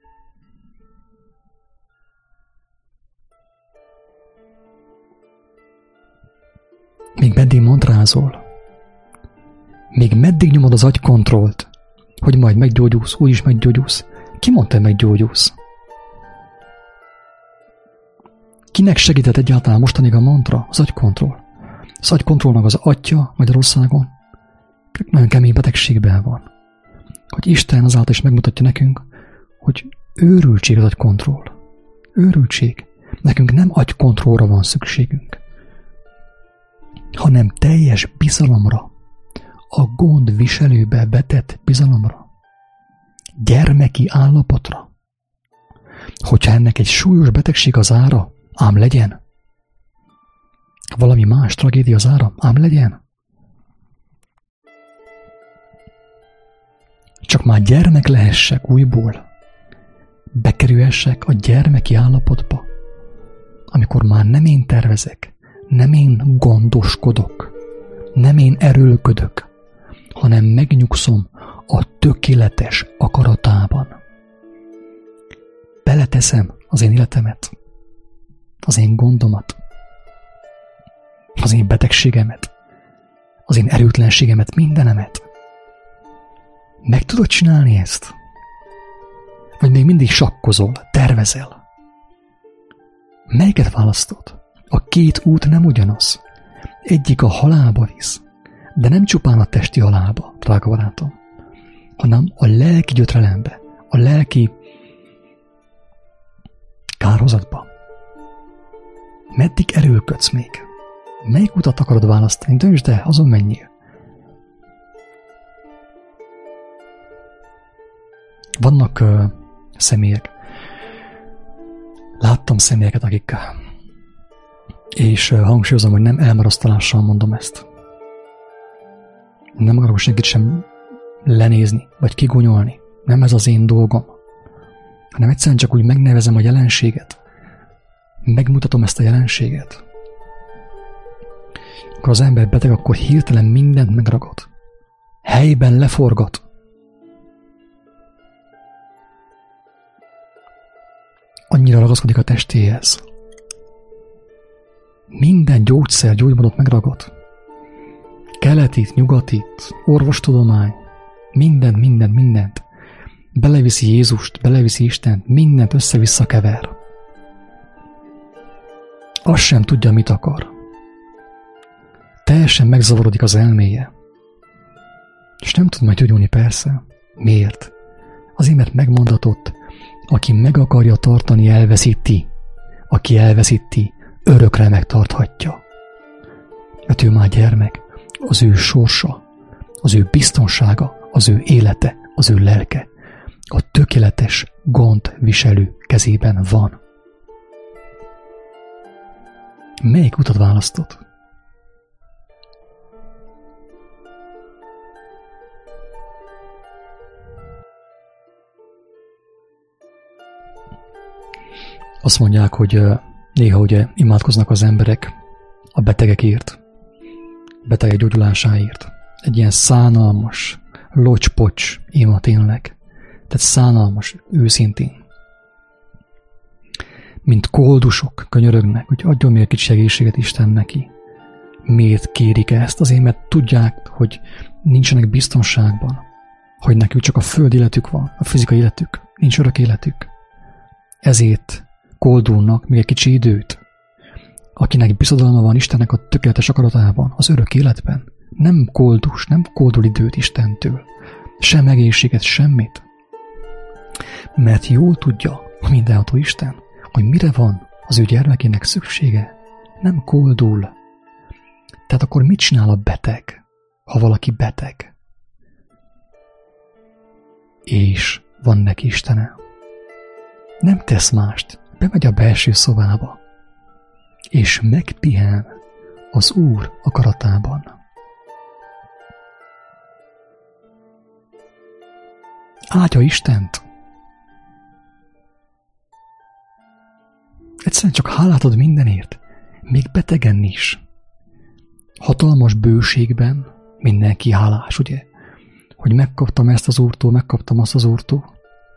Még meddig mantrázol? Még meddig nyomod az agykontrollt, hogy majd meggyógyulsz, úgyis meggyógyulsz? Ki mondta, hogy meggyógyulsz? Kinek segített egyáltalán mostanig a mantra? Az agykontroll. Az agykontrollnak az atya Magyarországon nagyon kemény betegségben van. hogy Isten azáltal is megmutatja nekünk, hogy őrültség az agykontroll. Őrültség. Nekünk nem agykontrollra van szükségünk, hanem teljes bizalomra, a gondviselőbe vetett bizalomra, gyermeki állapotra. Hogyha ennek egy súlyos betegség az ára, ám legyen. Valami más tragédia az ára, ám legyen. Csak már gyermek lehessek újból, bekerülhessek a gyermeki állapotba, amikor már nem én tervezek, nem én gondoskodok, nem én erőlködök, hanem megnyugszom a tökéletes akaratában. Beleteszem az én életemet, az én gondomat, az én betegségemet, az én erőtlenségemet, mindenemet. Meg tudod csinálni ezt? Vagy még mindig sakkozol, tervezel? Melyiket választod? A két út nem ugyanaz. Egyik a halálba visz, de nem csupán a testi halálba, drága barátom, hanem a lelki gyötrelembe, a lelki kárhozatba. Meddig erőlködsz még? Melyik utat akarod választani? Döntsd el, azon menjél. Vannak személyek. Láttam személyeket, akik, és hangsúlyozom, hogy nem elmarasztalással mondom ezt. Nem akarok senkit sem lenézni, vagy kigúnyolni. Nem ez az én dolgom. Hanem egyszerűen csak úgy megnevezem a jelenséget. Megmutatom ezt a jelenséget. Amikor az ember beteg, akkor hirtelen mindent megragad. Helyben leforgat. Annyira ragaszkodik a testéhez. Minden gyógyszer, gyógymódot megragad. Keletit, nyugatit, orvostudomány, mindent. Beleviszi Jézust, beleviszi Istent, mindent össze-vissza kever. Azt sem tudja, mit akar. Teljesen megzavarodik az elméje. És nem tud majd gyógyulni, persze. Miért? Azért, mert megmondatott, aki meg akarja tartani, elveszíti. Aki elveszíti, örökre megtarthatja. Mert ő már gyermek, az ő sorsa, az ő biztonsága, az ő élete, az ő lelke a tökéletes gondviselő kezében van. Melyik utat választod? Azt mondják, hogy néha ugye imádkoznak az emberek a betegekért, betegek gyógyulásáért. Egy ilyen szánalmas, locs-pocs ima tényleg. Tehát szánalmas, őszintén. Mint koldusok könyörögnek, hogy adjon még egy kicsi egészséget Isten neki. Miért kérik ezt? Azért, mert tudják, hogy nincsenek biztonságban. Hogy nekük csak a föld életük van, a fizikai életük, nincs örök életük. Ezért koldulnak még egy kicsi időt. Akinek bizodalma van Istennek a tökéletes akaratában, az örök életben, nem koldus, nem koldul időt Istentől. Sem egészséget, semmit. Mert jól tudja a mindenható Isten, hogy mire van az ő gyermekének szüksége. Nem koldul. Tehát akkor mit csinál a beteg, ha valaki beteg? És van neki Istene. Nem tesz mást, bemegy a belső szobába, és megpihen az Úr akaratában. Áldja Istent. Egyszerűen csak hálát ad mindenért, még betegen is. Hatalmas bőségben mindenki hálás, ugye? Hogy megkaptam ezt az Úrtól, megkaptam azt az Úrtól.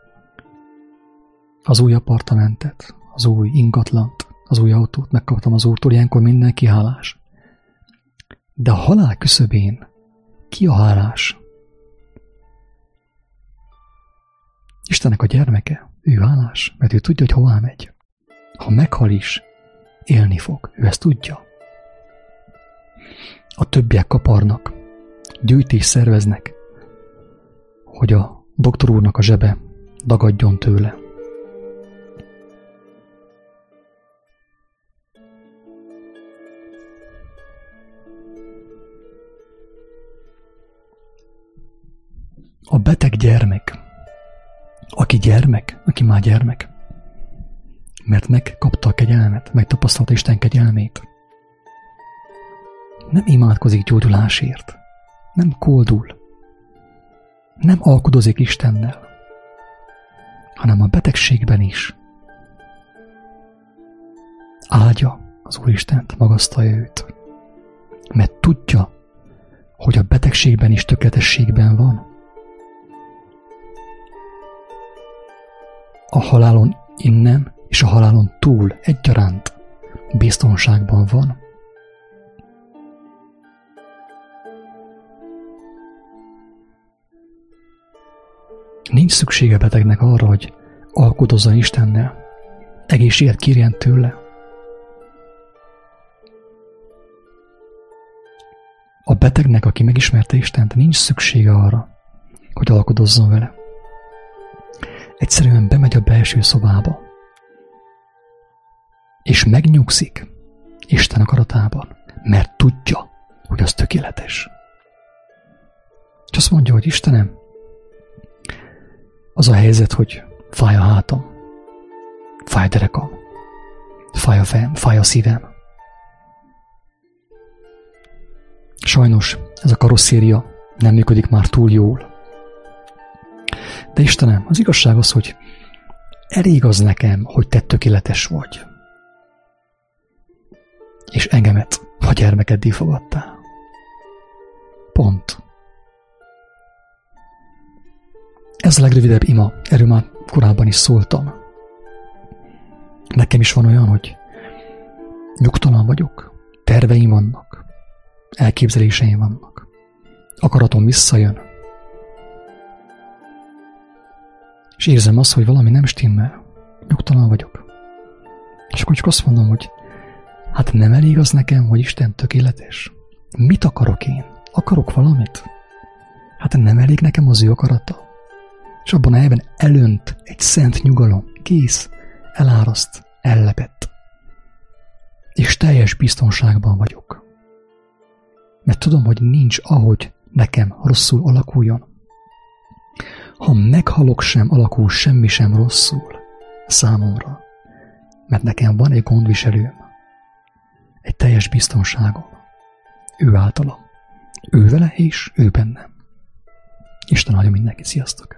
Az új apartamentet, az új ingatlant, az új autót megkaptam az Úrtól, ilyenkor mindenki hálás. De a halál küszöbén ki a hálás? Istennek a gyermeke, ő hálás, mert ő tudja, hogy hová megy. Ha meghal is, élni fog, ő ezt tudja. A többiek kaparnak, gyűjtést szerveznek, hogy a doktor úrnak a zsebe dagadjon tőle. A beteg gyermek, aki már gyermek, mert megkapta a kegyelmet, megtapasztalta Isten kegyelmét, nem imádkozik gyógyulásért, nem koldul, nem alkudozik Istennel, hanem a betegségben is áldja az Úristent, magasztalja őt, mert tudja, hogy a betegségben is tökéletességben van. A halálon innen és a halálon túl egyaránt biztonságban van. Nincs szüksége betegnek arra, hogy alkudozzon Istennel, egészséget kérjen tőle. A betegnek, aki megismerte Istent, nincs szüksége arra, hogy alkudozzon vele. Egyszerűen bemegy a belső szobába, és megnyugszik Isten akaratában, mert tudja, hogy az tökéletes. És azt mondja, hogy Istenem, az a helyzet, hogy fáj a hátam, fáj a derekam, fáj a fejem, fáj a szívem. Sajnos ez a karosszéria nem működik már túl jól. De Istenem, az igazság az, hogy elég az nekem, hogy te tökéletes vagy. És engemet a gyermekeddé fogadtál. Pont. Ez a legrövidebb ima, erről már korábban is szóltam. Nekem is van olyan, hogy nyugtalan vagyok, terveim vannak, elképzeléseim vannak, akaratom visszajön, és érzem azt, hogy valami nem stimmel, nyugtalan vagyok. És akkor csak azt mondom, hogy hát nem elég az nekem, hogy Isten tökéletes. Mit akarok én? Akarok valamit? Hát nem elég nekem az ő akarata. És abban a helyben elönt egy szent nyugalom. Kész, eláraszt, ellepett. És teljes biztonságban vagyok. Mert tudom, hogy nincs ahogy nekem rosszul alakuljon. Ha meghalok sem, alakul semmi sem rosszul számomra. Mert nekem van egy gondviselőm. Egy teljes biztonságom. Ő általam. Ő vele és ő bennem. Isten áldja mindenkit. Sziasztok!